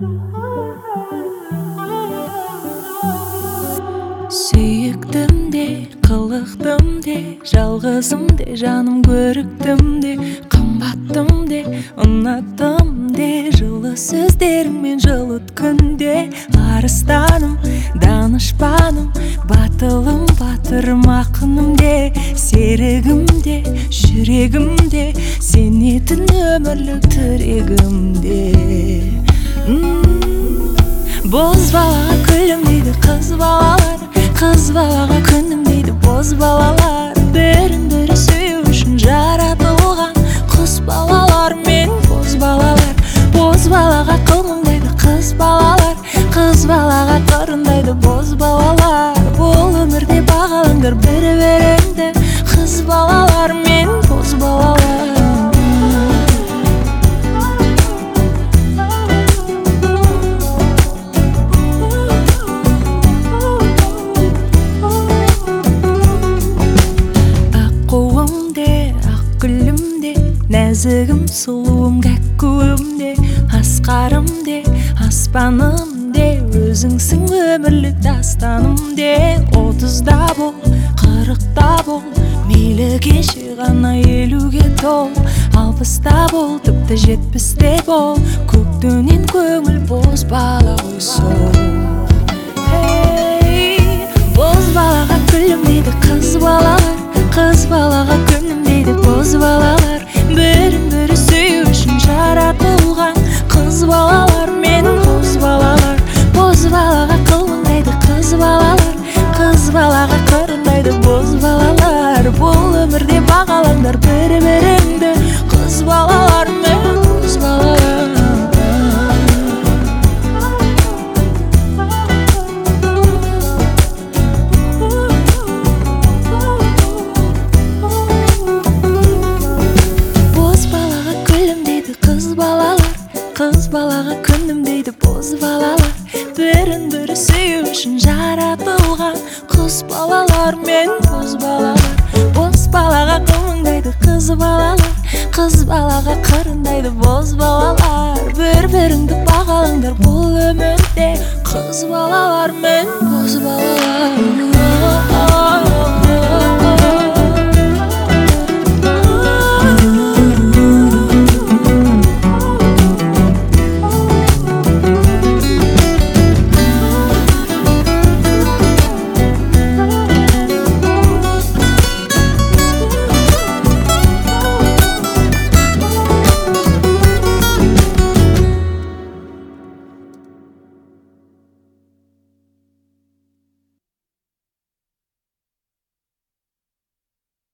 Сүйіктімде, қылықтымде, жалғызымде, жаным көріктімде, қымбаттымде, ұнаттымде, жылы сөздеріңмен жылыт күнде. Арыстаным, данышпаным, батылым, батырым, ақынымде, серігімде, жүрегімде, сенетін өмірлік тірегімде. Боз балаға күлім дейді қыз балалар, қыз балаға күнім дейді боз балалар. Бірін-бірі сүю үшін жаратылған құс балалар мен боз балалар. Боз балаға қылмыңдайды қыз балалар, қыз балаға қырындайды боз балалар. Бұл өмірде бағалаңдар бір-біріңді, қыз балалар мен боз балалар. Нәзігім, сұлуым, кәккуімде, асқарымде, аспанымде, өзіңсің өмірлік дастанымде. 30-да бол, 40-та бол, мейлі кеше ғана 50-ге тол, 60-та бол, тіпті 70-те бол, көктөнен көңіл боз бала ғой сол. Боз балаға күлім дейді қыз балалар, қыз балаға күнім дейді боз балалар. Бірін-бірі сүю үшін жаратылған қыз балалар мен боз балалар. Боз балаға қылмыңдайды қыз балалар, қыз балаға қырындайды боз балалар. Бұл өмірде бағалаңдар бір-біріңді, қыз балалар мен боз балалар. Қыз балаға күнім дейді боз балалар. Бірін-бірі сүю үшін жаратылған құс балалар мен боз балалар. Боз балаға қылмыңдайды қыз балалар, қыз балаға қырындайды боз балалар. Бір-біріңді бағалаңдар бұл өмірде, қыз балалар мен боз балалар.